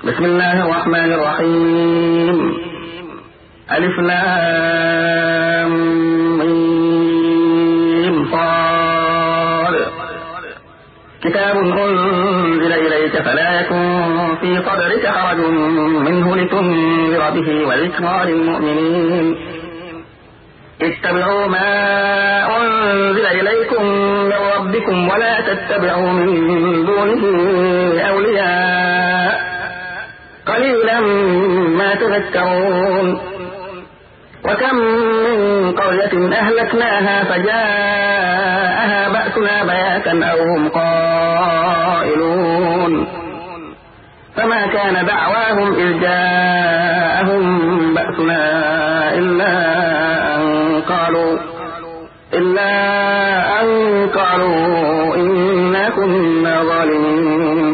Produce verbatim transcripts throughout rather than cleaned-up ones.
بسم الله الرحمن الرحيم. ألف لام ميم صاد. كتاب أنزل إليك فلا يكن في صدرك حرج منه لتنذر به وذكرى للمؤمنين. اتبعوا ما أنزل إليكم من ربكم ولا تتبعوا من دونه أولياء قليلا ما تذكرون. وكم من قرية أهلكناها فجاءها بأسنا بياتا أو هم قائلون فما كان دعواهم إذ جاءهم بأسنا إلا أن قالوا إلا أن قالوا إنا كنا ظالمين.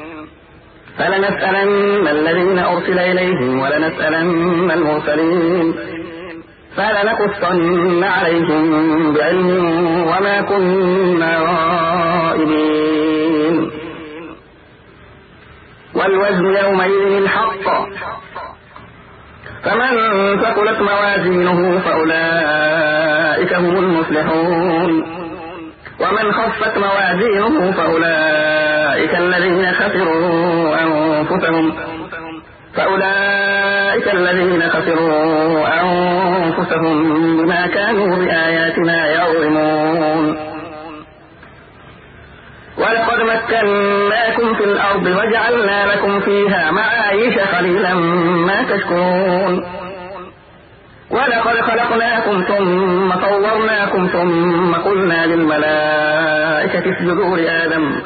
فلنسألن الذين أرسل إليهم ولنسألن المرسلين فلنقصن عليهم بعلم وما كنا غائبين. والوزن يومئذ الحق فمن ثقلت موازينه فأولئك هم المفلحون ومن خفت موازينه فأولئك الذين خسروا أنفسهم فأولئك الذين خسروا أنفسهم بما كانوا بآياتنا يظلمون. ولقد مكناكم في الأرض وجعلنا لكم فيها معايش قليلا ما تشكرون. ولقد خلقناكم ثم صورناكم ثم قلنا للملائكة اسجدوا لآدم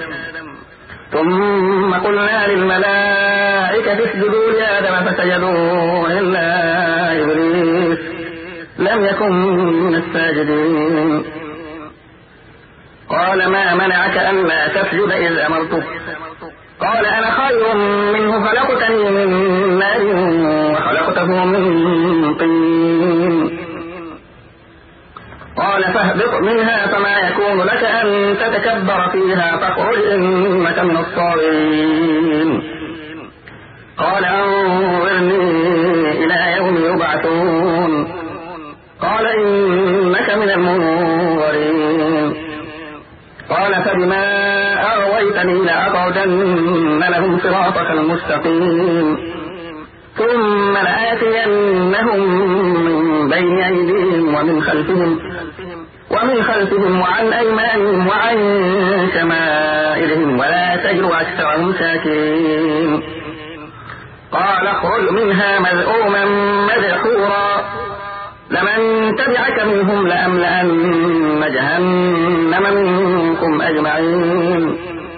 ثم قلنا للملائكة اسجدوا لآدم فسجدوا إلا إبليس لم يكن من الساجدين. قال ما منعك ألا تسجد إذ أمرتك؟ قال أنا خير منه خلقتني من نار وخلقته من طين. قال فاهبط منها فما يكون لك أن تتكبر فيها فاخرج إنك من الصاغرين. قال أنظرني إلى يوم يبعثون. قال إنك من المنظرين. قال فبما أغويتني لأقعدن لهم صراطك المستقيم ثم لآتينهم من بين أيديهم ومن خلفهم ومن خلفهم وعن أيمانهم وعن شمائلهم ولا تجد أكثرهم شاكرين. قال اخرج منها مذءوما مدحورا لمن تبعك منهم لأملأن جهنم منكم أجمعين.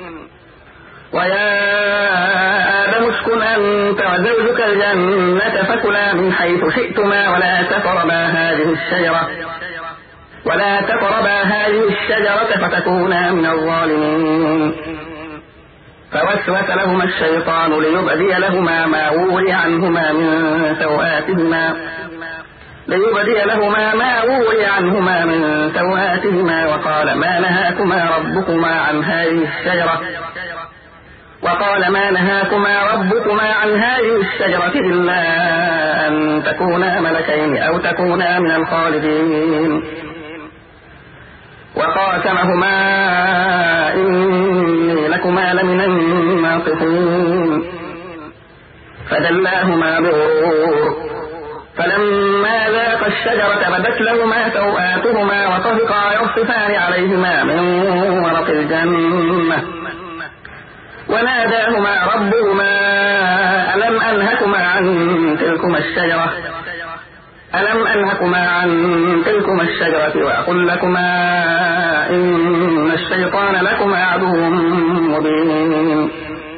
ويا آدم اسكن أنت وزوجك الجنة فكلا من حيث شئتما ولا تقربا هذه الشجرة ولا تقربا هذه الشجرة فتكونا من الظالمين. فوسوس لهما الشيطان ليبدي لهما ما وري عنهما من سوآتهما ليبدي لهما ما وري عنهما من سوآتهما وقال ما نهاكما ربكما عن هذه الشجرة وقال ما نهاكما ربكما عن هذه الشجرة إلا أن تكونا ملكين أو تكونا من الخالدين. وقاسمهما إني لكما لمن الناصحين فدلاهما بغرور فلما ذاقا الشجرة بدت لهما سوآتهما وطفقا يخصفان عليهما من ورق الجنة وناداهما ربهما ألم أنهكما عن تلكما الشجرة ألم أنهكما عن تلكما الشجرة وأقل لكما إن الشيطان لكما عدو مبين.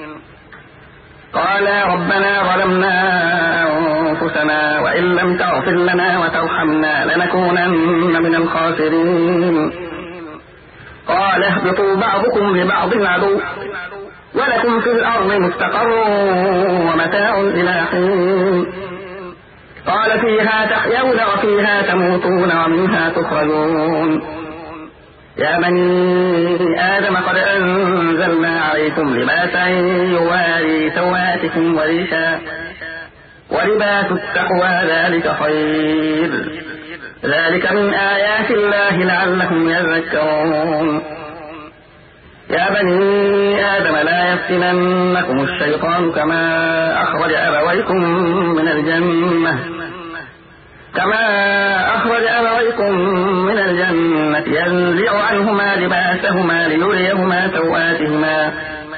قالا ربنا ظلمنا أنفسنا وإن لم تغفر لنا وترحمنا لنكونن من الخاسرين. قال اهبطوا بعضكم لبعض عدو ولكم في الأرض مستقر ومتاع إلى حين. قال فيها تحيون وفيها تموتون ومنها تخرجون. يا بني آدم قد أنزلنا عليكم لباسا يواري سواتكم وريشا ولباس التقوى ذلك خير ذلك من آيات الله لعلكم يذكرون. يا بني آدم لا يفتننكم الشيطان كما أخرج أبويكم من الجنة كما أخرج أبويكم من الجنة ينزع عنهما لباسهما ليريهما سوآتهما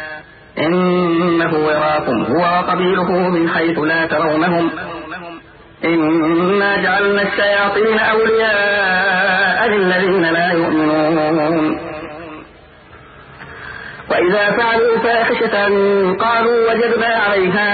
إنه يراكم هو وقبيله من حيث لا ترونهم إنا جعلنا الشياطين أولياء للذين لا يؤمنون. وإذا فعلوا فاحشة قالوا وجدنا عليها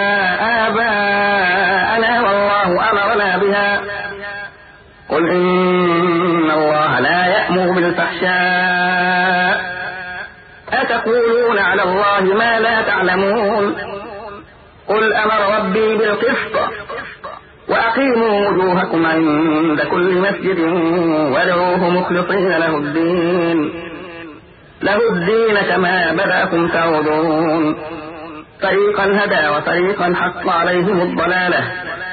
آباءنا والله أمرنا بها قل إن الله لا يأمر بالفحشاء أتقولون على الله ما لا تعلمون. قل أمر ربي بالقسط وأقيموا وجوهكم عند كل مسجد وادعوه مخلصين له الدين له الدين كما بدأكم تعودون. فريقا هدى وفريقا حق عليهم الضلالة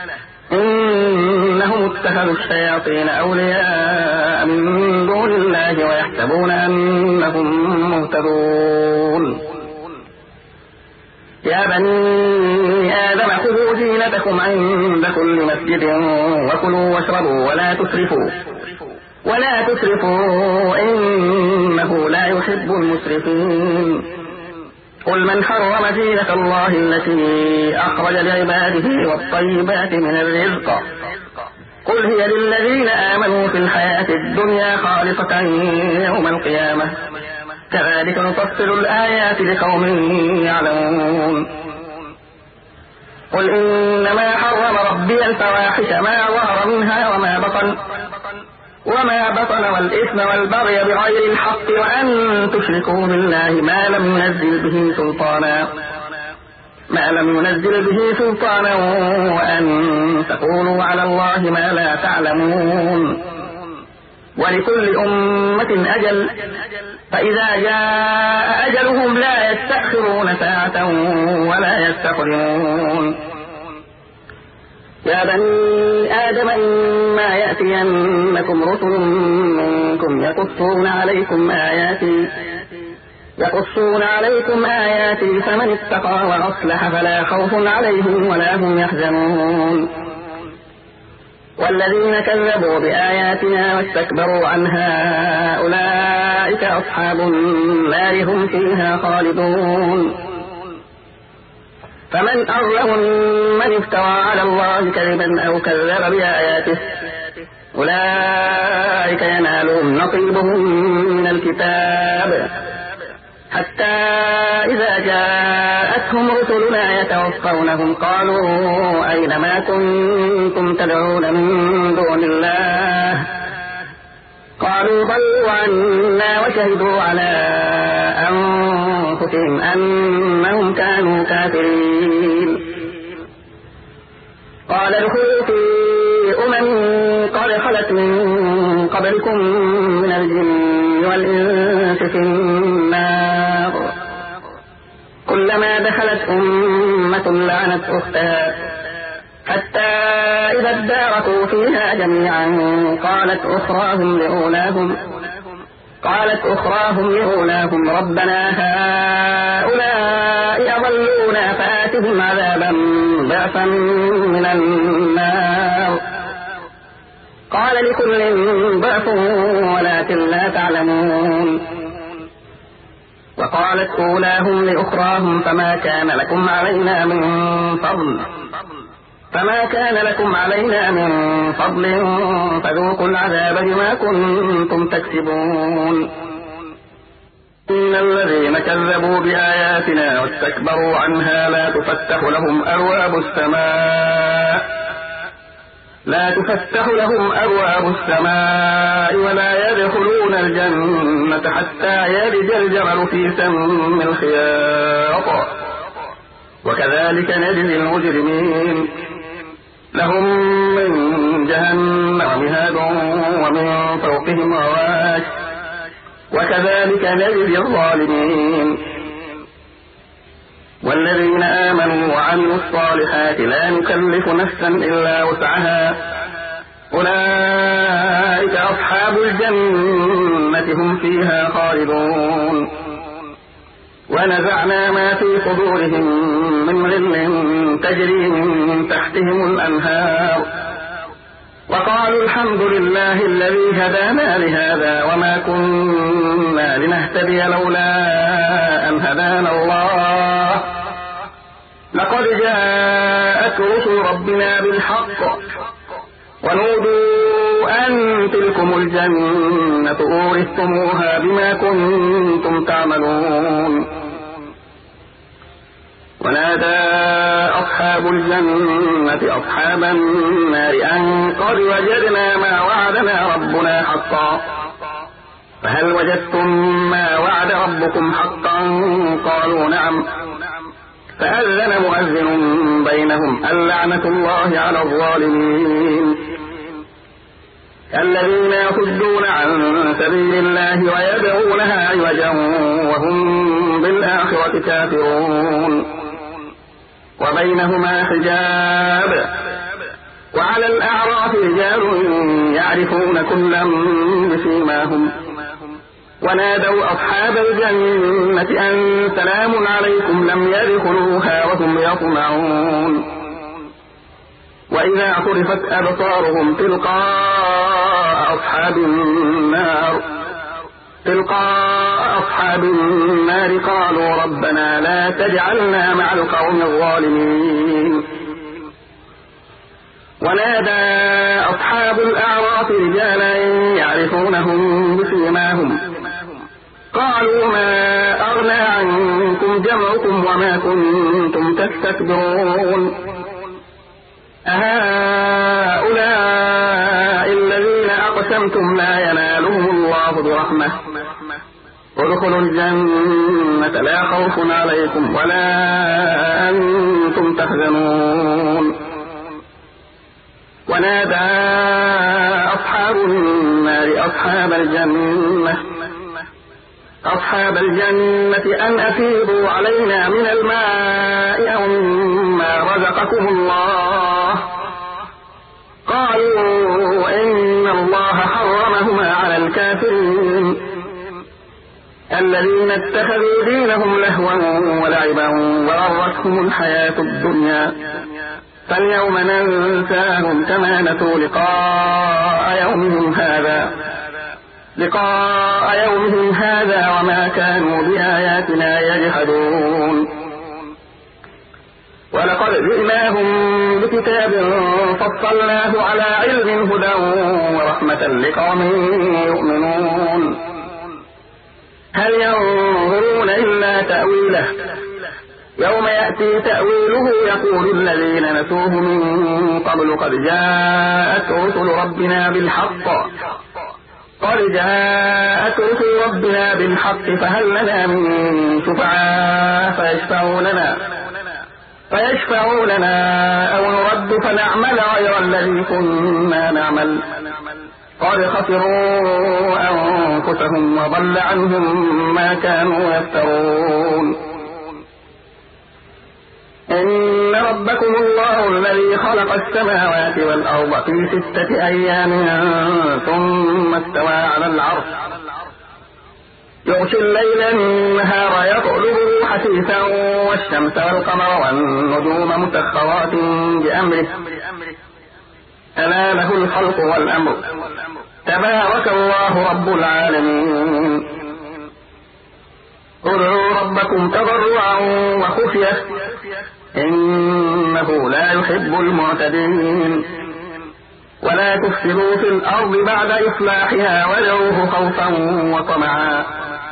إنهم اتخذوا الشياطين أولياء من دون الله ويحسبون أنهم مهتدون. يا بني آدم خذوا زينتكم عند كل مسجد وكلوا واشربوا ولا تسرفوا ولا تسرفوا إنه لا يحب المسرفين. قل من حرم زينة الله التي أخرج لعباده والطيبات من الرزق قل هي للذين آمنوا في الحياة الدنيا خالصة يوم القيامة كذلك نفصل الآيات لقوم يعلمون. قل إنما حرم ربي الفواحش ما ظهر منها وما بطن وما بطن والإثم والبغي بغير الحق وأن تشركوا بالله ما لم ينزل به سلطانا ما لم ينزل به سلطانا وأن تقولوا على الله ما لا تعلمون. ولكل أمة أجل فإذا جاء أجلهم لا يستأخرون ساعة ولا يستقدمون. يا بني آدم إما يأتينكم رسل منكم يقصون عليكم آياتي يقصون عليكم آياتي فمن اتقى وأصلح فلا خوف عليهم ولا هم يحزنون. والذين كذبوا بآياتنا واستكبروا عنها أولئك أصحاب النار هم فيها خالدون. فمن أظلم ممن افترى على الله كذبا أو كذب بآياته أولئك ينالهم نصيبهم من الكتاب حتى إذا جاءتهم رسلنا يتوفونهم قالوا أين ما كنتم تدعون من دون الله قالوا ضلوا عنا وشهدوا على أنفسهم أنهم كانوا كافرين. قال ادخلوا في أمم قد خلت من قبلكم من الجن والإنس في النار كلما دخلت أمة لعنت أختها حتى إذا اداركوا فيها جميعا قالت أخراهم لأولاهم قالت أخراهم لأولاهم ربنا هؤلاء أضلونا فآتهم عذابا ضعفا من النار قال لكل ضعف ولكن لا تعلمون. وقالت أولاهم لأخراهم فما كان لكم علينا من فضل فما كان لكم علينا من فضل فذوقوا العذاب بما كنتم تكسبون. إن الذين كذبوا بآياتنا واستكبروا عنها لا تفتح لهم أبواب السماء لا تفتح لهم أبواب السماء ولا يدخلون الجنة حتى يلج الجمل في سم الخياط وكذلك نجزي المجرمين. لهم من جهنم مهاد ومن فوقهم غواش وكذلك نجزي الظالمين. والذين آمنوا وعملوا الصالحات لا نكلف نفسا إلا وسعها أولئك أصحاب الجنة هم فيها خالدون. ونزعنا ما في صدورهم من غل تجري من تحتهم الأنهار وقالوا الحمد لله الذي هدانا لهذا وما كنا لنهتدي لولا أن هدانا الله لقد جاءت رسل ربنا بالحق ونودوا أن تلكم الجنة أورثتموها بما كنتم تعملون. ونادى أصحاب الجنة أصحاب النار أن قد وجدنا ما وعدنا ربنا حقا فهل وجدتم ما وعد ربكم حقا قالوا نعم فأذن مؤذن بينهم اللعنة الله على الظالمين. الذين يصدون عن سبيل الله ويدعونها عوجا وهم بالآخرة كافرون وبينهما حجاب وعلى الأعراف رجال يعرفون كلا بسيماهم ونادوا أصحاب الجنة أن سلام عليكم لم يدخلوها وهم يطمعون. وإذا عرفت أبصارهم تلقاء أصحاب النار تلقاء أصحاب النار قالوا ربنا لا تجعلنا مع القوم الظالمين. ونادى أصحاب الأعراف رجالا يعرفونهم بسيماهم قالوا ما أغنى عنكم جمعكم وما كنتم تستكبرون أهؤلاء الذين أقسمتم لا ينالهم الله برحمة ادخلوا الجنة لا خوف عليكم ولا أنتم تحزنون. ونادى أصحاب النار أصحاب الجنة أصحاب الجنة أن أفيضوا علينا من الماء أو مما رزقكم الله قالوا إن الله حرمهما على الكافرين الذين اتخذوا دينهم لهوا ولعبا وغرتهم الحياة الدنيا فاليوم ننساهم كما نسوا لقاء يومهم هذا لقاء يومهم هذا وما كانوا بآياتنا يجحدون. ولقد جئناهم بكتاب فصلناه على علم هدى ورحمة لقوم يؤمنون. هل ينظرون إلا تأويله يوم يأتي تأويله يقول الذين نسوه من قبل قد جاءت رسل ربنا بالحق قد جاءت رسل ربنا بالحق فهل لنا من شفعاء فيشفعوا لنا فيشفعوا لنا أو نرد فنعمل غير الذي كنا نعمل قد خسروا أنفسهم وضل عنهم ما كانوا يفترون. إن ربكم الله الذي خلق السماوات والأرض في ستة أيام ثم استوى على العرش يغشي الليل النهار يطلبه حثيثا والشمس والقمر والنجوم مسخرات بأمره ألا له الخلق والأمر تبارك الله رب العالمين. ادعوا ربكم تضرعا وخفية إنه لا يحب المعتدين ولا تفسدوا في الأرض بعد إصلاحها وادعوه خوفا وطمعا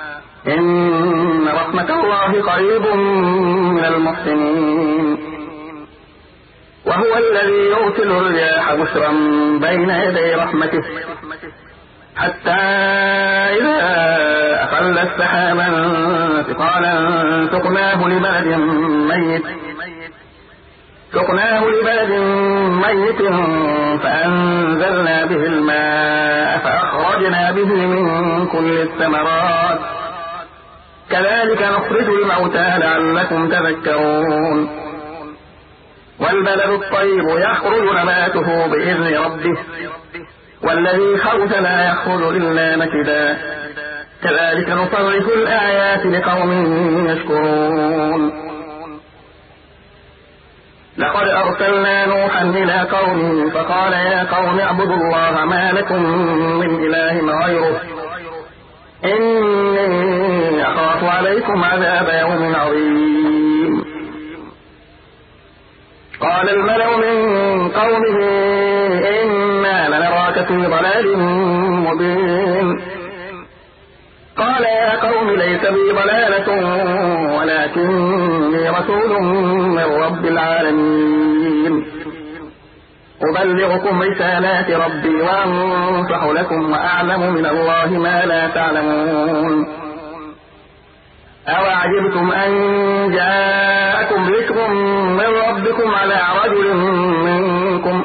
إن رحمة الله قريب من المحسنين. وهو الذي يرسل الرياح بشرا بين يدي رحمته حتى إذا أقلت سحابا ثقالا سقناه لبلد ميت سقناه لبلد ميت فأنزلنا به الماء فأخرجنا أخرجنا به من كل الثمرات كذلك نخرج الموتى لعلكم تذكرون والبلد الطيب يخرج نباته بإذن ربه والذي خبث لا يخرج إلا نكدا كذلك نصرف الآيات لقوم يشكرون لقد أرسلنا نوحا إلى قومه فقال يا قوم اعبدوا الله ما لكم من إله غيره إني أخاف عليكم عذاب يوم عظيم قال الملأ من قومه إنا لنراك في ضلال مبين قال يا قوم ليس بي ضلالة ولكني رسول من رب العالمين أبلغكم رسالات ربي وأنصح لكم وأعلم من الله ما لا تعلمون أوعجبتم أن جاءكم ذكر من ربكم على رجل منكم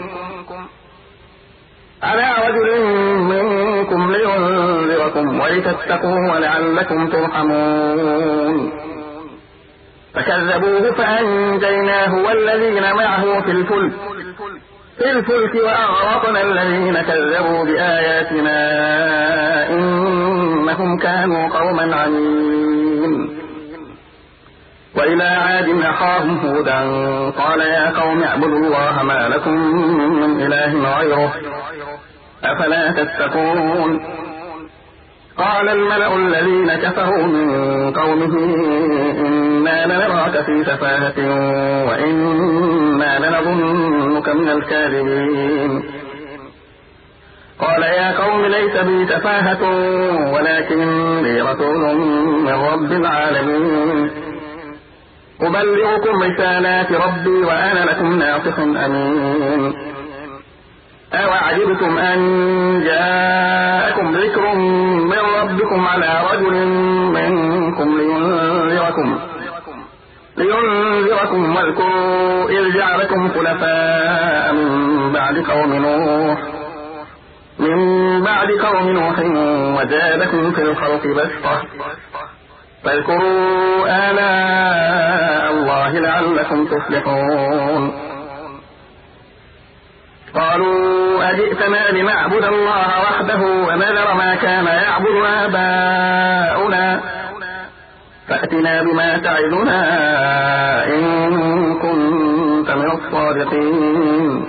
على رجل منكم لينذركم ولتتقوا ولعلكم ترحمون فكذبوه فأنجيناه والذين معه في الفلك في الفلك وأغرقنا الذين كذبوا بآياتنا إنهم كانوا قوما عمين وإلى عاد أخاهم هودا قال يا قوم اعبدوا الله ما لكم من إله غيره أفلا تتقون قال الملأ الذين كفروا من قومه إنا لنراك في سفاهة وإنا لنظنك من الكاذبين قال يا قوم ليس بي سفاهة ولكني رسول من رب العالمين أبلغكم رسالات ربي وأنا لكم ناصح أمين أوعجبتم أن جاءكم ذكر من ربكم على رجل منكم لينذركم لينذركم واذكروا إذ جعلكم خلفاء من بعد قوم نوح من بعد قوم نوح وزادكم في الخلق بسطة فاذكروا آلاء الله لعلكم تفلحون قالوا أجئتنا لنعبد الله وحده ونذر ما كان يعبد آباؤنا فأتنا بما تعدنا إن كنت من الصادقين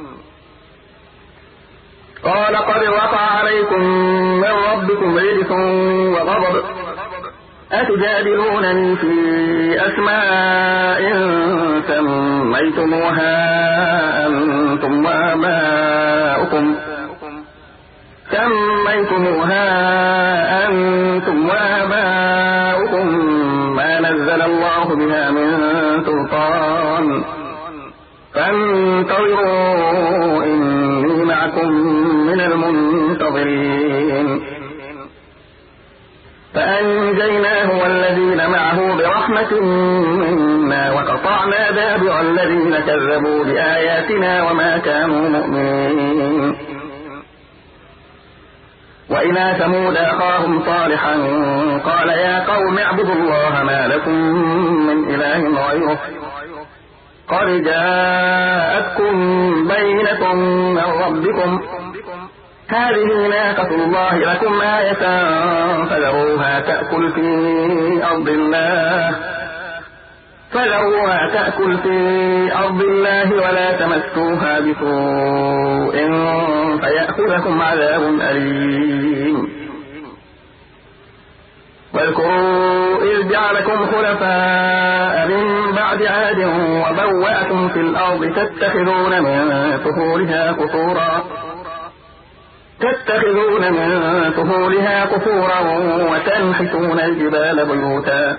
قال قد وقع عليكم من ربكم رجس وغضب أتجادلونني في أسماء سميتموها أنتم وآباؤكم سميتموها أنتم وآباؤكم ما نزل الله بها من سلطان فانتظروا إني معكم من المنتظرين فأنجيناه والذين معه برحمة منا وقطعنا دابر الذين كذبوا بآياتنا وما كانوا مؤمنين وإلى ثمود أخاهم صالحا قال يا قوم اعبدوا الله ما لكم من إله غيره قد جاءتكم بينة من ربكم هذه ناقة الله لكم آية فذروها تأكل في أرض الله فذروها تأكل في أرض الله ولا تمسوها بسوء فيأخذكم عذاب أليم واذكروا إذ جعلكم خلفاء من بعد عاد وبوأكم في الأرض تتخذون من سهولها قصورا تتخذون من سهولها قصورا وتنحتون الجبال بيوتا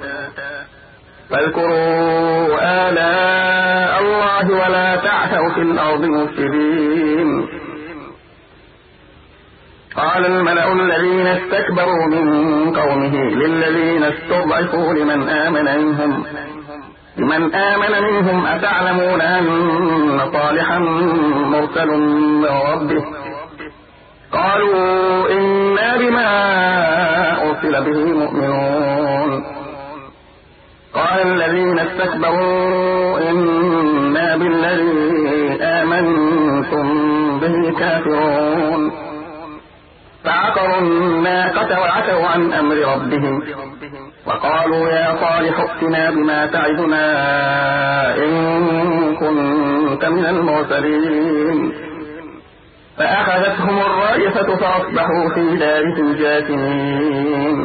فاذكروا آلاء الله ولا تعثوا في الأرض مفسدين قال الملأ الذين استكبروا من قومه للذين استضعفوا لمن آمن منهم لمن آمن منهم أتعلمون أن صالحا مرسل من ربه قالوا إنا بما أرسل به مؤمنون. قال الذين استكبروا إنا بالذي آمنتم به كافرون. فعقروا الناقة وعتوا عن أمر ربهم وقالوا يا صالح ائتنا بما تعدنا إن كنت من المرسلين. فأخذتهم الرائفة فأصبحوا في دارهم جاثمين.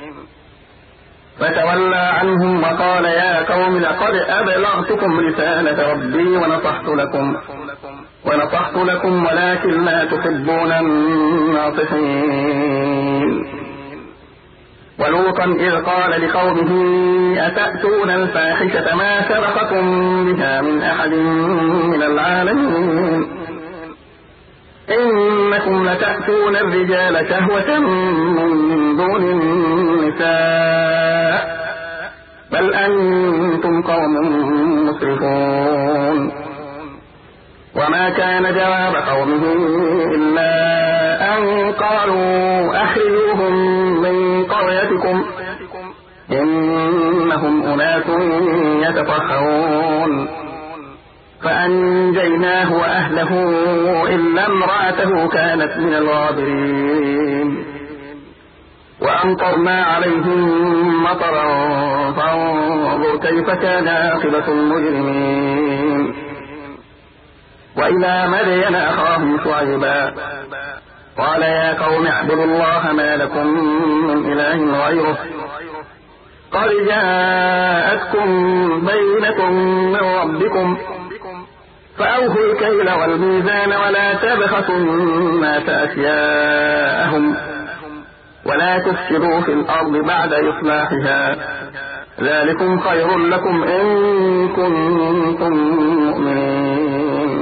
فتولى عنهم وقال يا قوم لقد أبلغتكم رسالة ربي ونصحت لكم ونصحت لكم ولكن لا تحبون الناصحين. ولوطا إذ قال لقومه أتأتون الفاحشة ما سبقكم بها من أحد من العالمين إنكم لتأتون الرجال شهوة من دون النساء بل أنتم قوم مسرفون. وما كان جواب قومه إلا أن قالوا أخرجوهم من قريتكم إنهم أناس يتطهرون. فأنجيناه وأهله إلا امرأته كانت من الغابرين. وأمطرنا عليهم مطرا فانظر كيف كان عاقبة المجرمين. وإلى مدين أخاهم شعيبا قال يا قوم اعبدوا الله ما لكم من إله غيره قد جاءتكم بينة من ربكم فأوفوا الكيل والميزان ولا تبخسوا الناس أشياءهم ولا تفسدوا في الأرض بعد إصلاحها ذلكم خير لكم إن كنتم مؤمنين.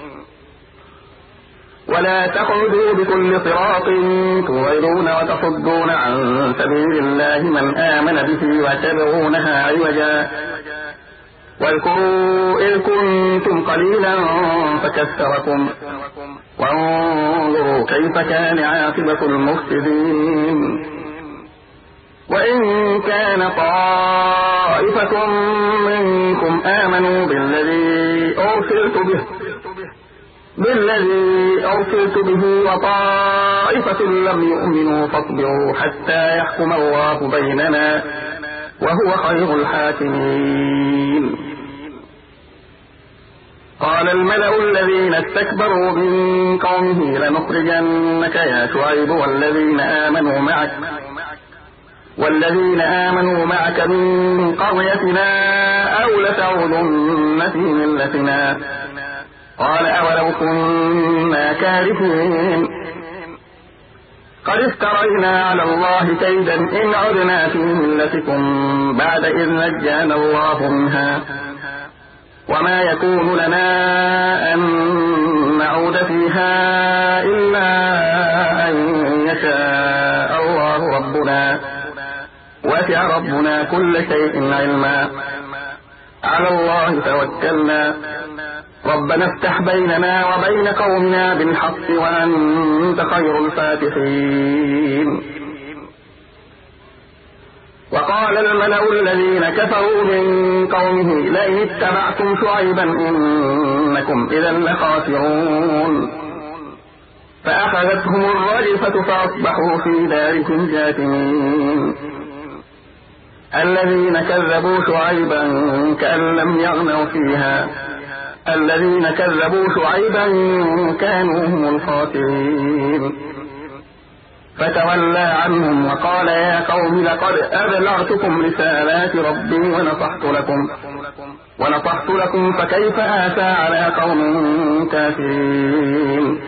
ولا تقعدوا بكل صراط توعدون وتصدون عن سبيل الله من آمن به وتبغونها عوجا واذكروا إذ كنتم قليلا فكثركم وانظروا كيف كان عاقبة المفسدين. وإن كان طائفة منكم آمنوا بالذي أرسلت به بالذي أرسلت به وطائفة لم يؤمنوا فاصبروا حتى يحكم الله بيننا وهو خير الحاكمين. قال الملأ الذين استكبروا من قومه لنخرجنك يا شعيب والذين آمنوا معك والذين آمنوا معك من قريتنا أو لتعودن في ملتنا قال أولو كنا كارهين قد افترينا على الله كيدا إن عدنا في ملتكم بعد إذ نجانا الله منها وما يكون لنا أن نعود فيها إلا أن يشاء الله ربنا وسع ربنا كل شيء علما على الله توكلنا ربنا افتح بيننا وبين قومنا بالحق وأنت خير الفاتحين. وقال الملأ الذين كفروا من قومه لئن اتبعتم شعيبا إنكم إذا لخاسرون. فأخذتهم الرجفة فأصبحوا في دارهم جاثمين. الذين كذبوا شعيبا كأن لم يغنوا فيها الذين كذبوا شعيبا كانوا هم الخاسرين. فتولى عنهم وقال يا قوم لقد أبلغتكم رسالات ربي ونصحت لكم ونصحت لكم فكيف آسى على قوم كافرين.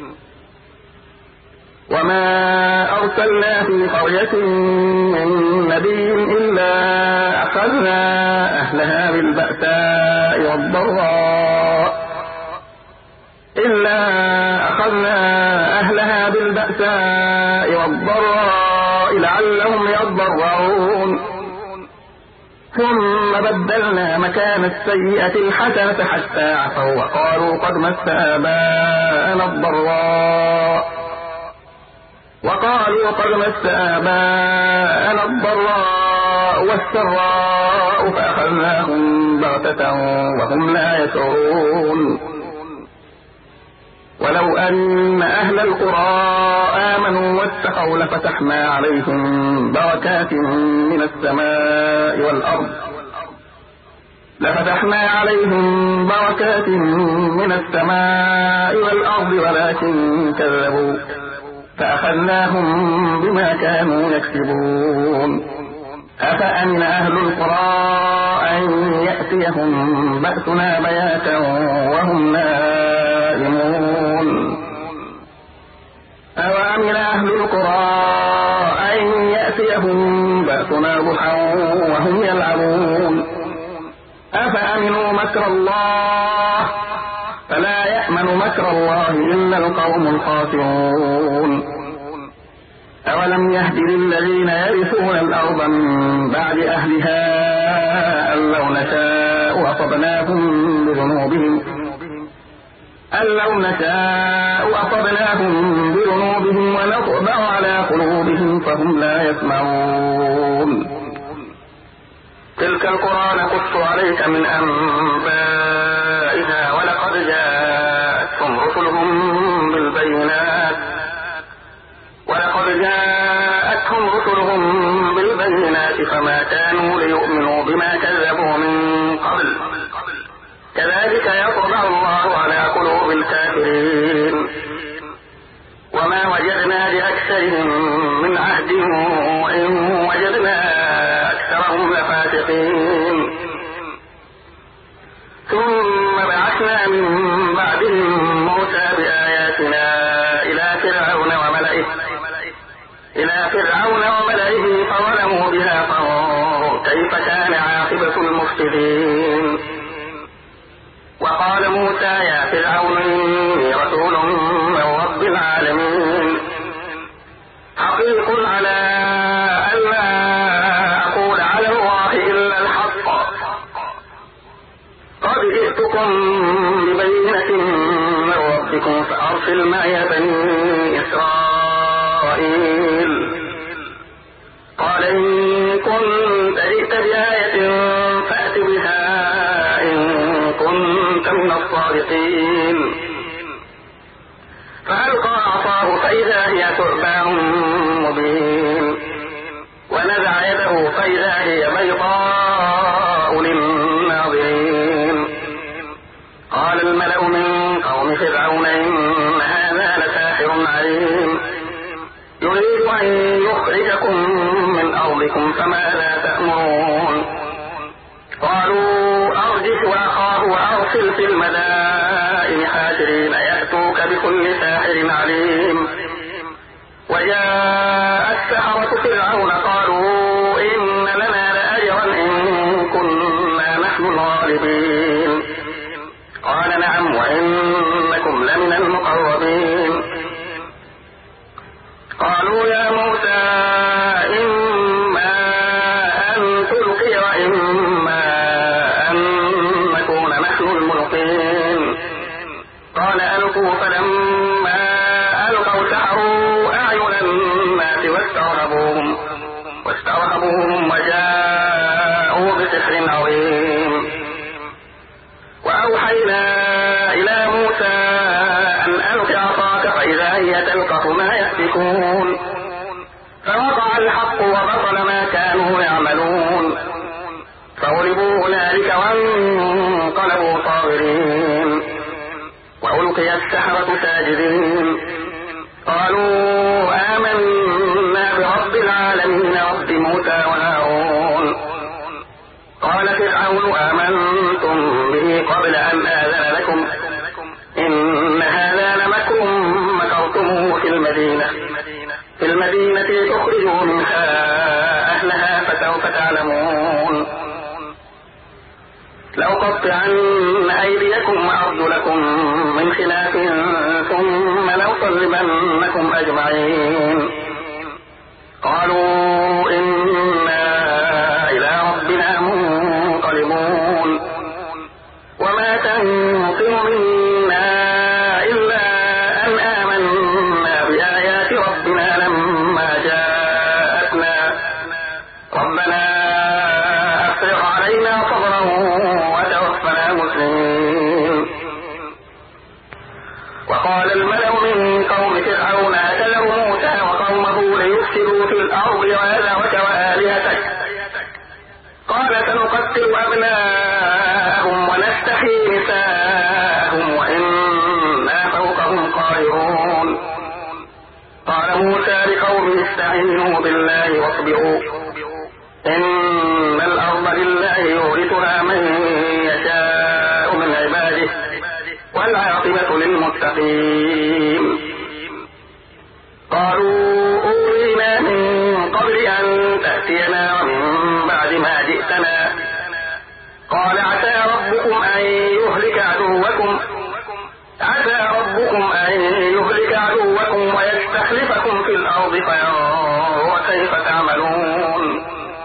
وما أرسلنا في قرية من نبي إلا أخذنا أهلها بالبأساء والضراء إلا أخذنا أهلها بالبأساء والضراء لعلهم يضرعون ثم بدلنا مكان السيئة الحسنة حتى عفوا وقالوا قد مس آباءنا الضراء وقالوا قد مس آباءنا الضراء والسراء فأخذناهم بغتة وهم لا يشعرون. ولو أن أهل القرى آمنوا واتقوا لفتحنا عليهم بركات من السماء والأرض لفتحنا عليهم بركات من السماء والأرض ولكن كذبوا فأخذناهم بما كانوا يكسبون. أفأمن أهل القرى أن يأتيهم بأسنا بياتا وهم نائمون. أوأمن أهل القرى أن يأتيهم بأسنا ضحى وهم يلعبون. أفأمنوا مكر الله فلا يأمن مكر الله إلا القوم الخاسرون. أولم يهد للذين يرثون الأرض من بعد أهلها أن لو نشاء أصبناهم بذنوبهم أن لو نشاء أصبناهم بذنوبهم ونطبع على قلوبهم فهم لا يسمعون. تلك القرى نقص عليك من أنبائها ولقد جاءتهم رسلهم بالبينات ولقد جاءتهم رسلهم بالبينات فما كانوا ليؤمنوا بما كذبوا من قبل كذلك يطبع الله على قلوب الكافرين. وما وجدنا لأكثرهم من عهد وإن وجدنا أكثرهم لفاسقين. ثم بعثنا من بعدهم موسى بآياتنا إلى فرعون وملئه إلى فرعون وملئه فظلموا بها فانظر كيف كان عاقبة المفسدين. وقال موسى يا فرعون إني رسول من رب العالمين حقيق على ألا أقول على الله إلا الحق قد جئتكم ببينة من ربكم فأرسل معي بني إسرائيل. قال إن كنت جئت بآية فأت بها إن كنت من الصادقين. فألقى عصاه فإذا هي ثعبان مبين ونزع يده فإذا هي بيضاء للناظرين. قال الملأ من قوم فرعون إن هذا لساحر عليم يريد أن يخرجكم من أرضكم فماذا تأمرون. قالوا أرجه وأخاه وأرسل في المدائن حاشرين يأتوك بكل ساحر عليم. وجاء السحرة فرعون قالوا إن لنا لأجرا إن كنا نحن الغالبين. قال نعم وإنكم لمن المقربين. قالوا يا موسى إما أن تلقي وإما أن نكون نحن الملقين. قال ألقوا فلما ألقوا سحروا أعين الناس واسترهبوهم واسترهبوهم وجاءوا بسحر عظيم. وأوحينا إلى موسى أن ألق عصاك فإذا هي تلقف ما يأفكون. فوقع الحق وبطل ما كانوا يعملون فغلبوا هنالك وانقلبوا صاغرين. وألقي السحرة ساجدين قالوا آمنا برب العالمين رب موسى وهارون. قال فرعون آمنتم به قبل أن آذن لكم إن هذا لمكر مكرتموه في المدينة في المدينة لتخرجوا منها أهلها فسوف تعلمون. لأقطعن أيديكم وأرجلكم من خلاف ثم لأصلبنكم أجمعين. قالوا إنا إلى ربنا منقلبون. وما تنقم منا إلا أن آمنا بآيات ربنا لما واستعينوا بالله واصبروا إن الأرض لله يورثها من يشاء من عباده والعاقبة للمتقين. قالوا أوذينا من قبل أن تأتينا ومن بعد ما جئتنا قال عسى ربكم أن يهلك عدوكم عسى ربكم أن يهلك عدوكم ويستخلفكم في الأرض فينظر كيف تعملون.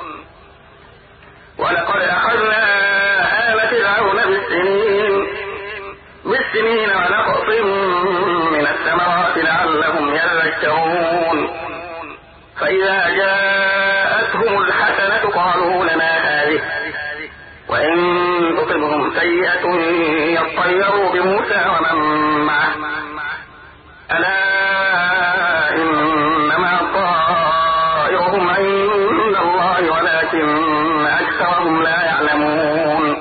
ولقد أخذنا آل فرعون بالسنين بالسنين ونقص من الثمرات لعلهم يذكرون. فإذا جاءتهم الحسنة قالوا لنا هذه وإن تصبهم سيئة يطيروا بموسى ومن معه ألا إنما طائرهم عند الله ولكن أكثرهم لا يعلمون.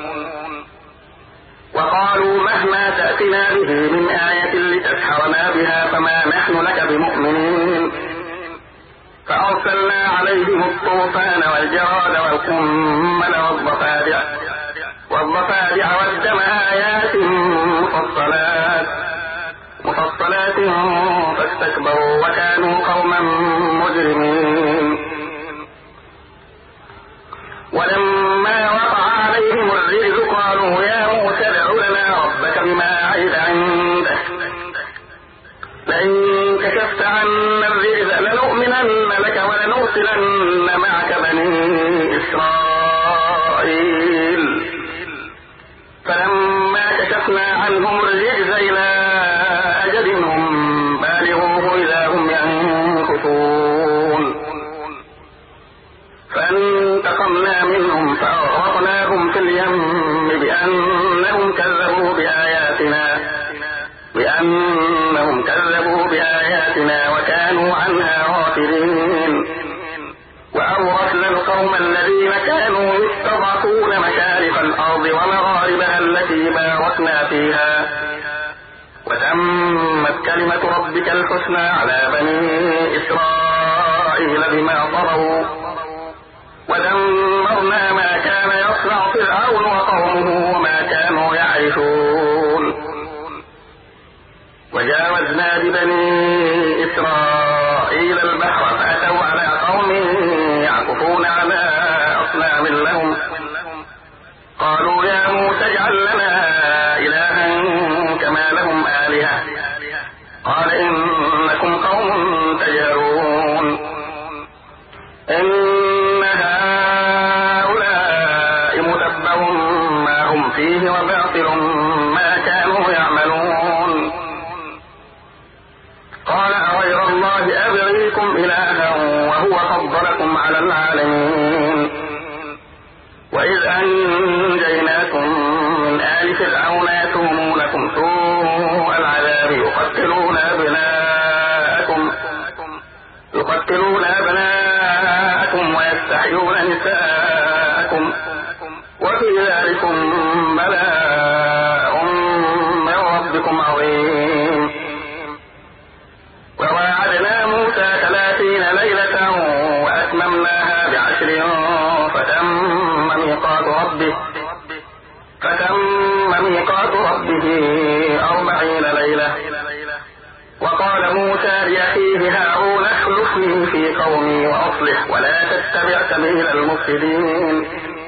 وقالوا مهما تأتنا به من آية لتسحرنا بها فما نحن لك بمؤمنين. فأرسلنا عليهم الطوفان والجراد والقمل والضفادع والضفادع والدم آيات مفصلات مفصلات فاستكبروا وكانوا قوما مجرمين. ولما وقع عليهم الرجز قالوا يا موسى ادع لنا ربك بما عهد عنده لئن كشفت عنا الرجز لنؤمنن لك ولنرسلن معك بني إسرائيل. فلما كشفنا عنهم الرجز إلى أجل هم بالغوه إذا هم ينكثون. فانتقمنا منهم فأغرقناهم في اليم بأنهم كذبوا بآياتنا بأنهم كذبوا بآياتنا وكانوا عنها غافلين. وأورثنا القوم الذين كانوا يستضعفون مشارق الأرض ومغاربها التي باركنا فيها وتمت كلمة ربك الحسنى على بني إسرائيل بما طغوا ودمرنا ما كان يصنع فرعون وقومه وما كانوا يعرشون. وجاوزنا ببني إسرائيل البحر فأتوا على قوم يعكفون على أصنام لهم قالوا يا موسى اجعل لنا إلها كما لهم آلهة قال إنكم قوم تجهلون. إن هؤلاء متبر ما هم فيه وباطل ما كانوا يعملون. قال أغير الله أبغيكم إلها وهو فضلكم على العالمين. وإذ أنجيناكم من آل فرعون يسومونكم سوء العذاب يقتلون أبناءكم يقتلون أبناءكم ويستحيون نساءكم وفي ذلكم بلاء من ربكم عظيم. وواعدنا موسى ثلاثين ليلة وأتممناها بعشر فتم ميقات ربه فتم ميقات ربه أربعين ليلة. وقال موسى لأخيه هارون اخلفني في قومي وأصلح ولا تتبع سبيل المفسدين.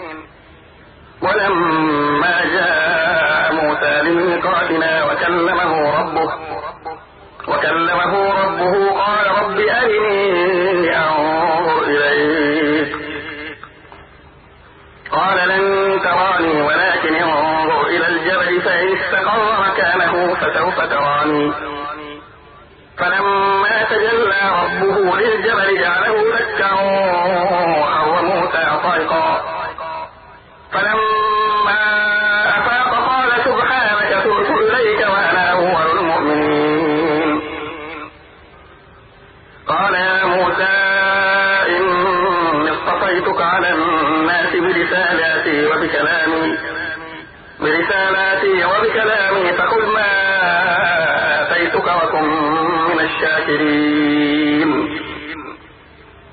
ولما جاء موسى لميقاتنا وكلمه ربه وكلمه ربه قال رب أرني أنظر إليك قال لن تراني ولكن انظر إلى الجبل فإن استقر مكانه فسوف تراني. فلما تجلى ربه للجبل جعله دكا وخر موسى صعقا. فلما أفاق قال سبحانك تبت إليك وأنا أول المؤمنين. قال يا موسى إني اصطفيتك على الناس برسالاتي وبكلامي برسالاتي وبكلامي فخذ ما آتيتك وكن من الشاكرين.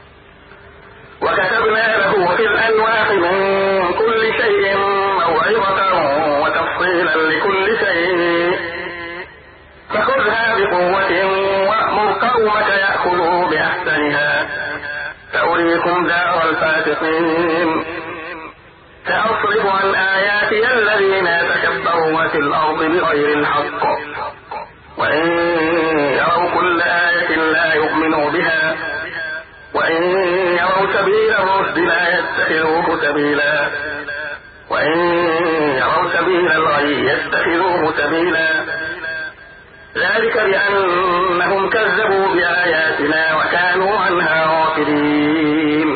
كل شيء فخذها بقوة وأمر قومك يأخذوا بأحسنها سأريكم دار الفاسقين سأصرف عن آياتي الذين يتكبرون في الأرض بغير الحق وإن يروا كل آية لا يؤمنوا بها وإن يروا سبيل الرشد لا يتخذوه سبيلا وإن يروا سبيل الغي يتخذوه سبيلا ذلك بأنهم كذبوا بآياتنا وكانوا عنها غافلين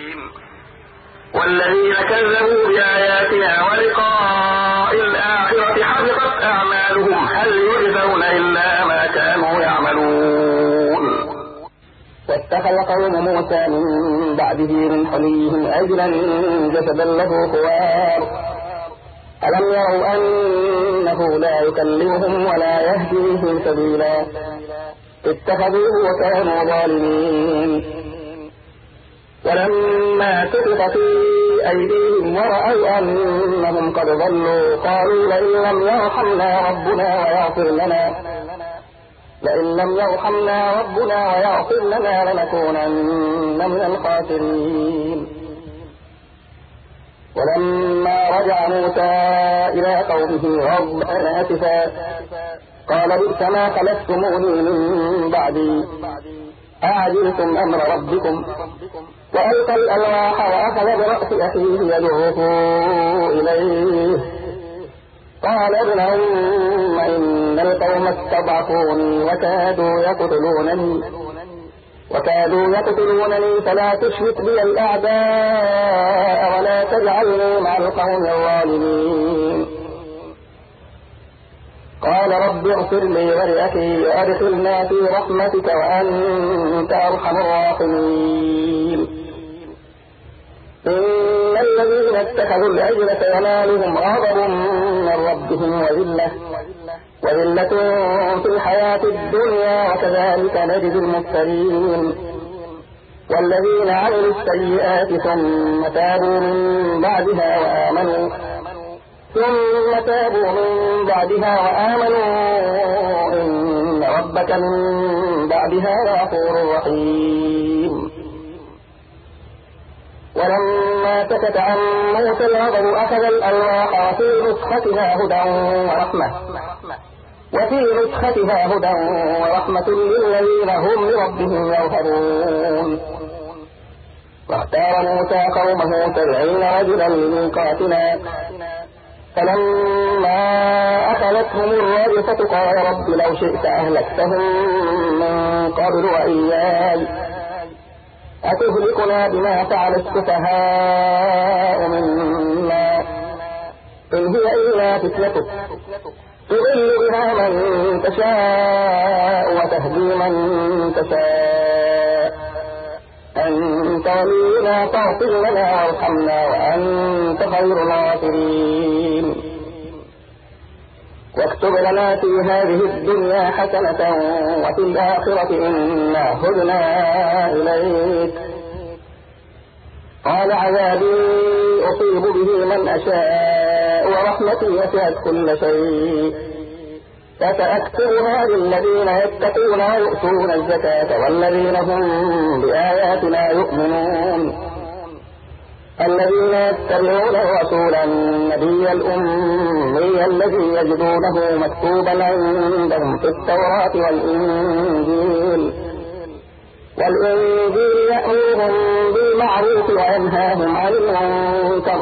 والذين كذبوا بآياتنا ولقاء الآخرة حبطت أعمالهم هل يجزون إلا ما كانوا يعملون. واتخذ قوم موسى من بعده من حليهم عجلا جسدا له خوار ألم يروا أنه لا يكلمهم ولا يهديهم سبيلا اتخذوه وكانوا ظالمين. ولما سقط في أيديهم ورأوا أنهم قد ضلوا قالوا لئن لم يرحمنا ربنا ويغفر لنا لئن لم يرحمنا ربنا ويغفر لنا لنكونن من الخاسرين. ولما رجع موسى إلى قومه غضبان آسفا قال بئس ما خلفتموني من بعدي أعجلتم أمر ربكم وألقى الألواح وأخذ برأس أخيه يدعوه إليه قال ابن أم إن القوم استضعفوني وكادوا يقتلونني وكادوا يقتلونني فلا تشرك بي الأعداء ولا تجعلني مع القوم الظالمين. قال رب اغفر لي ولأخي وأدخلنا في رحمتك وأنت أرحم الراحمين. إن الذين اتخذوا العجل سينالهم غضب من ربهم وذلة وذلة في الحياة الدنيا وكذلك نجزي المفترين. والذين عملوا السيئات ثم تابوا من بعدها وآمنوا ثم تابوا من بعدها وآمنوا إن ربك من بعدها غفور رحيم. ولما سكت عن موسى الغضب أخذ الألواح وفي نسختها هدى ورحمة وفي نسختها هدى ورحمة للذين هم لربهم يرهبون. واختار موسى قومه سبعين رجلا لميقاتنا فلما أخذتهم الرجفة قال رب لو شئت أهلكتهم من قبل وإياي أتهلكنا بما فعل السفهاء منا إن هي إلا فتنتك تضل بها من تشاء وتهدي من تشاء أنت ولينا فاغفر لنا وارحمنا وأنت خير الغافرين. واكتب لنا في هذه الدنيا حسنة وفي الآخرة إنا هدنا إليك. قال عذابي أصيب به من أشاء ورحمتي وسعت كل شيء فسأكتبها للذين يتقون ويؤتون الزكاة والذين هم بآياتنا يؤمنون الذين يتبعون الرسول النبي الأمي الذي يجدونه مكتوبا عندهم في التوراة والإنجيل والإنجيل يأمرهم بالمعروف وينهاهم عن المنكر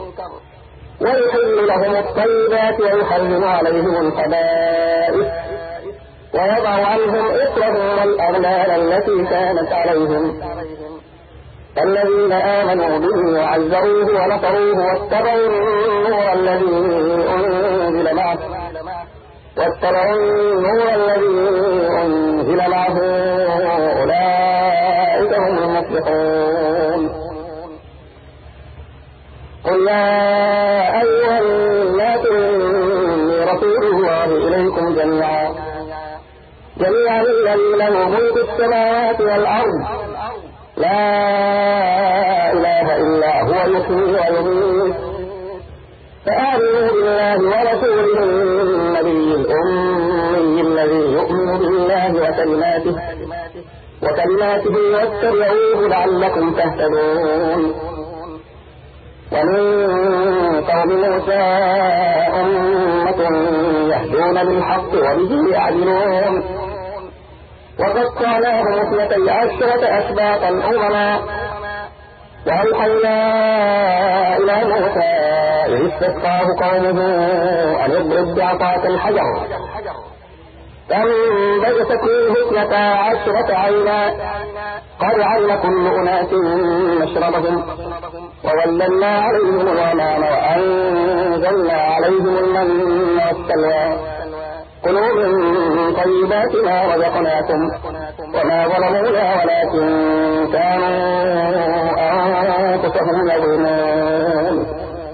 ويحل لهم الطيبات ويحرم عليهم الخبائث ويضع عنهم إصرهم والأغلال التي كانت عليهم. الذين آمنوا به وعزروه ونصروه واتبعوا النور الذي أنزل معه واتبعوا النور الذي أنزل معه أولئك هم المفلحون. قل يا أيها الناس إني رسول الله إليكم جميعا جميعا الذي له ملك السماوات والأرض لا إله إلا هو يحيي ويميت فآمنوا بالله ورسوله النبي الأمي الذي يؤمن بالله وكلماته وكلماته واتبعوه لعلكم تهتدون. ومن قوم موسى أمة يهدون بالحق وبه يعدلون. وقطعناهم اثنتي عشرة أسباطا أمما وأوحينا إلى موسى إذ استسقاه قومه أن اضرب بعصاك الحجر فانبجست منه اثنتا عشرة عينا قد علم كل أناس مشربهم وظللنا عليهم الغمام وأنزلنا عليهم المن والسلوى كلوا من طيبات ما رزقناكم وما ظلمونا ولكن كانوا أنفسهم يظلمون.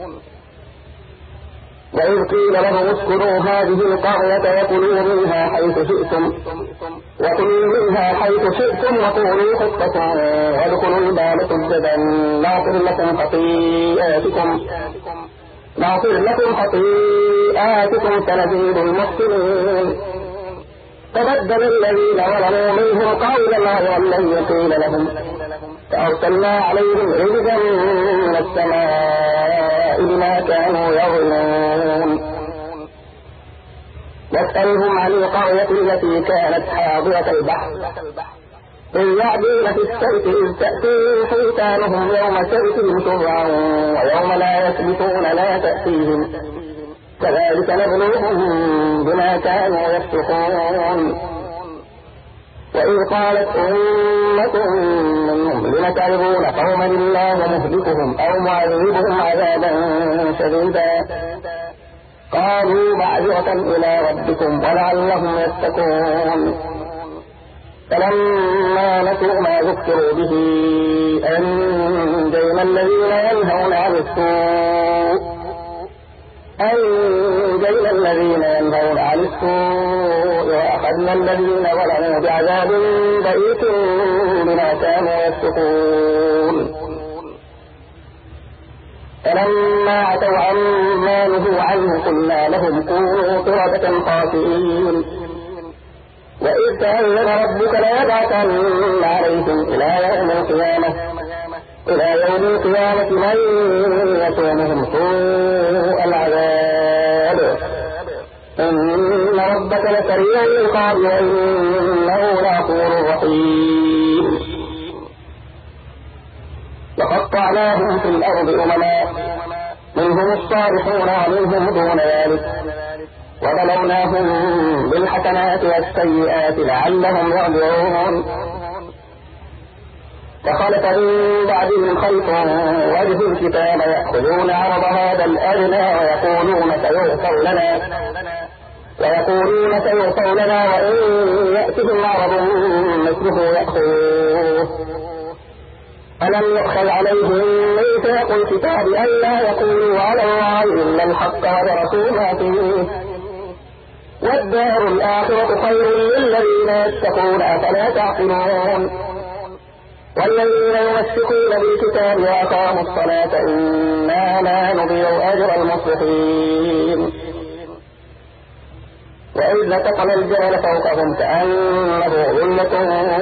وإذ قيل لهم اسكنوا هذه القرية وكلوا منها حيث شئتم وكلوا منها حيث شئتم وقولوا حطة وادخلوا الباب سجدا نغفر لكم خطيئاتكم نغفر لكم خطيئاتكم سنزيد المحسنين. فبدل الذين ظلموا منهم قولا غير الذي قيل لهم فأرسلنا عليهم رجزا من السماء بما كانوا يظلمون. واسألهم عن القرية التي كانت حاضرة البحر إذ يعدون في السبت إذ تأتيهم حيتانهم يوم سبتهم شرعا ويوم لا يسبتون لا تأتيهم كذلك نبلوهم بما كانوا يفسقون. وإذ قالت أمة منهم لم تعظون قوما الله مهلكهم أو معذبهم عذابا شديدا قالوا معذرة إلى ربكم ولعلهم يتقون. فلما نسوا ما ذكروا به أنجينا الذين ينهون عن السوء أنجينا الذين ينهون عن السوء وأخذنا الذين ظلموا بعذاب بئيس بما كانوا يفسقون. فلما عتوا عما نهوا عنه قلنا لهم كونوا قردة خاسئين. وإذ تأذن ربك ليبعثن عليهم إلى يوم القيامة إلى يوم القيامة من يسومهم سوء العذاب إن ربك لسريع العقاب وإنه لغفور رحيم. وقطعناهم في الأرض أمما منهم الصالحون ومنهم دون ذلك وبلوناهم بالحسنات والسيئات لعلهم يرجعون. فخلف من بعدهم خلف ورثوا الكتاب يأخذون عرض هذا الأدنى ويقولون سيغفر لنا ويقولون سيغفر لنا وإن يأتهم عرض مثله يأخذوه. ألم يؤخذ عليهم ميثاق الكتاب ألا يقولوا على الله إلا الحق ودرسوا ما فيه والدار الآخرة خير للذين يتقون أفلا تعقلون. والذين يمسكون بالكتاب وأقاموا الصلاة إنا لا نضيع أجر المصلحين. وإذ نتقل الجبل فوقهم كأنه ظلة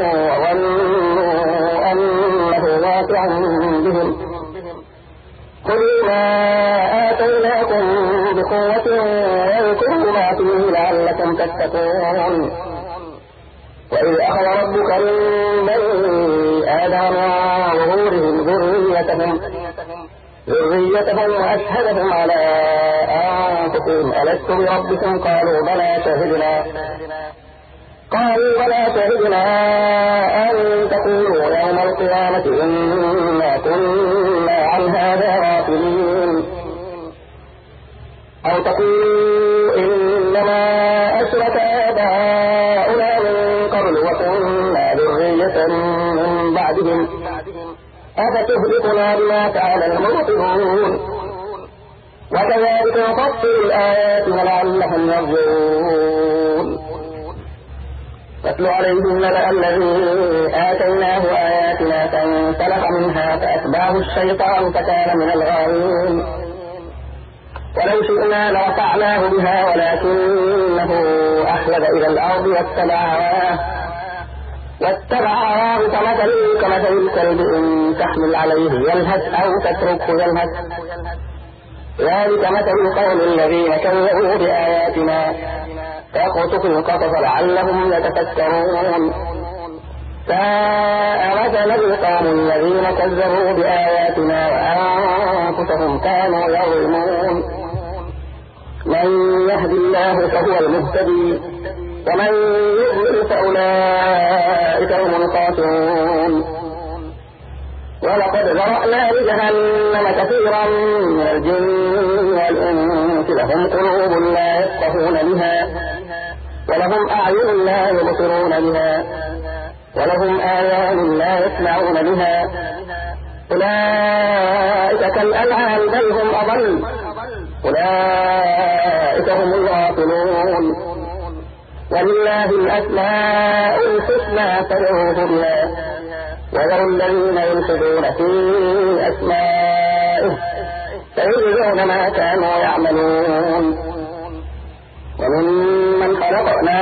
وظنوا أنه واقع بهم خذوا ما آتيناكم بقوة واذكروا ما فيه لعلكم تتقون. وإذ أخذ ربك من بني آدم وظهورهم ذريتهم ذريتهم وأشهدهم على أنفسهم ألست بربكم قالوا بلى شهدنا قالوا بلى شهدنا أن تقولوا يوم القيامة إنا كنا عن هذا غافلين أو تقولوا إنما أشرك آباؤنا من قبل وكنا ذرية من بعدهم أفتهلكنا بما فعل المبطلون. وكذلك نفصل الآيات ولعلهم يرجعون. واتل عليهم نبأ الذي آتيناه آياتنا فانسلخ منها فأتبعه الشيطان فكان من الغاوين. ولو شئنا لرفعناه بها ولكنه أخلد إلى الأرض واتبع هواه واتبع هواه فمثله كمثل الكلب إن تحمل عليه يلهث أو تتركه يلهث ذلك مثل قوم الذين كذبوا بآياتنا فاقصص القصص لعلهم يتفكرون ساء مثلا القوم الذين كذبوا بآياتنا وأنفسهم كانوا يظلمون من يهد الله فهو المهتدي ومن يضلل فأولئك هم الخاسرون ولقد ذرأنا لجهنم كثيرا من الجن والإنس لهم قلوب لا يفقهون بها ولهم أعين لا يبصرون بها ولهم آذان لا يسمعون بها أولئك كالأنعام بل هم أضل أولئك هم الغافلون ولله الأسماء الحسنى فادعوه بها وذروا الذين يلحدون في أسمائه سيجزون ما كانوا يعملون وممن خلقنا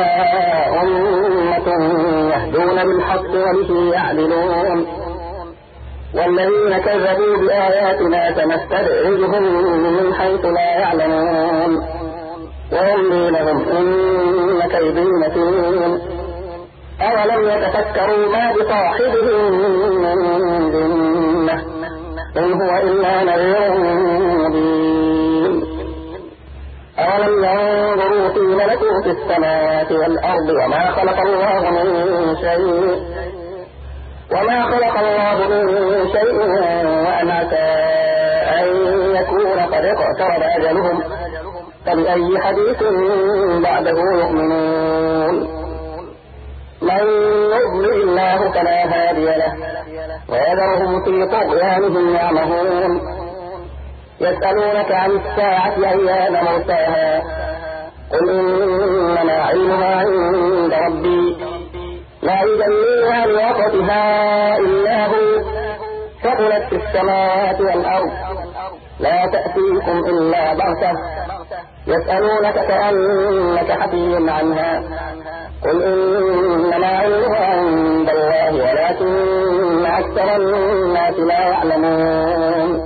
أمة يهدون بالحق وبه يعدلون والذين كذبوا بآياتنا سنستدرجهم من حيث لا يعلمون ويملي لهم إن كيدي متين أولم يتفكروا ما بصاحبهم من جنة إن هو إلا نذير مبين أولم ينظروا في ملكوت السماوات والأرض وما خلق الله من شيء وما خلق الله من شيء وأن عسى أن يكون قد اقترب أجلهم فبأي حديث بعده يؤمنون من يضلل الله فلا هادي له ويذرهم في طغيانهم يعمهون يسألونك عن الساعة أيان مرساها قل إنما علمها عند ربي لا يجليها لوقتها إلا هو ثقلت في السماوات والأرض لا تأتيكم إلا بغتة يسألونك كأنك حفي عنها قل إنما علمها عند الله ولكن أكثر الناس لا يعلمون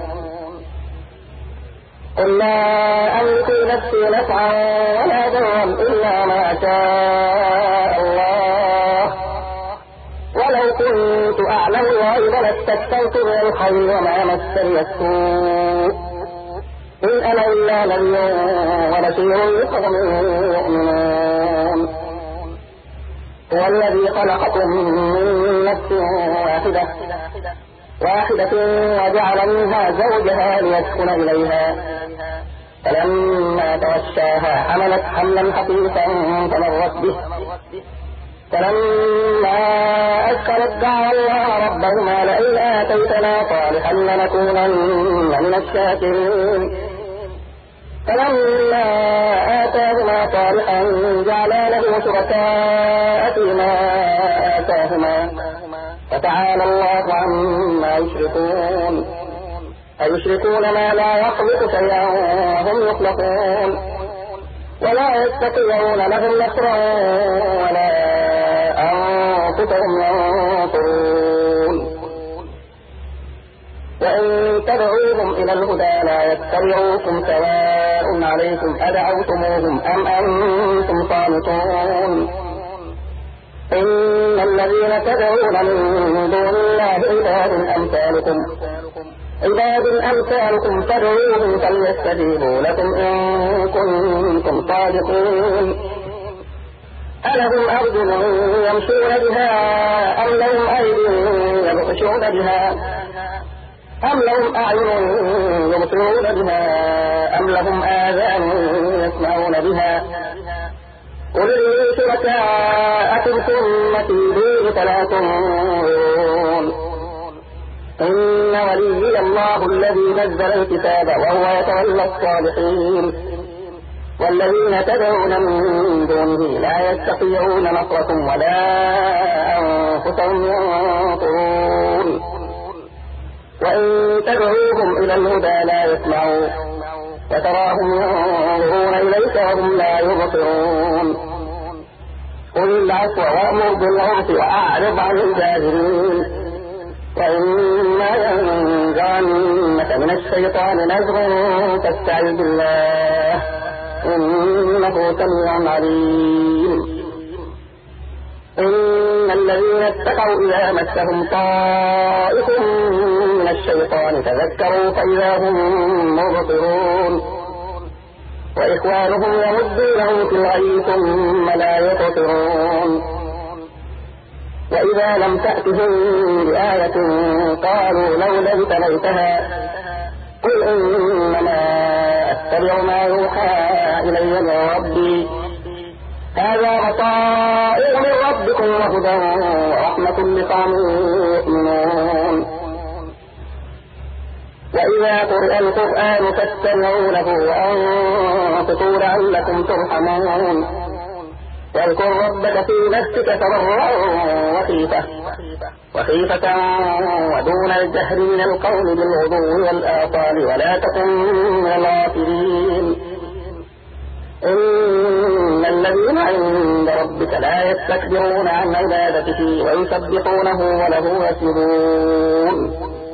قل لا أملك نفسي نفعا ولا ضرا إلا ما شاء الله ولو كنت أعلم الغيب لاستكثرت من الخير وما مسني السوء إن أنا إلا نذير ونذير لقوم يؤمنون هو الذي خلقكم من نفس واحدة واحدة وجعل منها زوجها ليسكن إليها فلما توشاها حملت حملا خفيفا فمرت به فلما أسكنت دعوا الله ربهما لئن آتيتنا صالحا لنكونن من الشاكرين فلما آتاهما صالحا جعلا له شركاء فيما آتاهما فتعالى الله عما يشركون أيشركون ما لا يخلق شيئا وهم يخلقون ولا يستطيعون لهم نصرا ولا أنفسهم ينصرون وإن تدعوهم إلى الهدى لا يتبعوكم سواء عليكم أدعوتموهم أم أنتم صامتون إن الذين تدعون من دون الله عباد أمثالكم عباد أمثالكم فادعوهم فليستجيبوا لكم إن كنتم صادقين ألهم أرجل يمشون بها أم لهم أيدي يبطشون بها أم لهم أعين يبصرون بها أم لهم آذان يسمعون بها قل لي شركاءكم ثم كيدون فلا تنظرون إن وليي الله الذي نزل الكتاب وهو يتولى الصالحين والذين تدعون من دونه لا يستطيعون نصركم ولا أنفسهم ينصرون وإن تدعوهم إلى الهدى لا يسمعوا وتراهم ينظرون إليك وهم لا يبصرون قل العفو وأمر بالعرف وأعرض عن الجاهلين وإما ينزغنك من الشيطان نزغ فاستعذ بالله إنه سميع عليم إن الذين اتقوا إذا مسهم طائف من الشيطان تذكروا فإذا هم مبصرون وإخوانهم يمدونهم في الغي ثم لا يقصرون وإذا لم تأتهم بآية قالوا لولا ابتليتها قل إنما أتبع ما يوحى إلي من ربي هذا بصائر من ربكم وهدى ورحمة لقوم يؤمنون وإذا قرئ القرآن فاستمعوا له وأنصتوا لعلكم ترحمون واذكر ربك في نفسك تضرعا وخيفة وخيفة ودون الجهر من القول بالغدو والآصال ولا تكن من الغافلين إن الذين عند ربك لا يستكبرون عن عبادته ويسبحونه وله يسجدون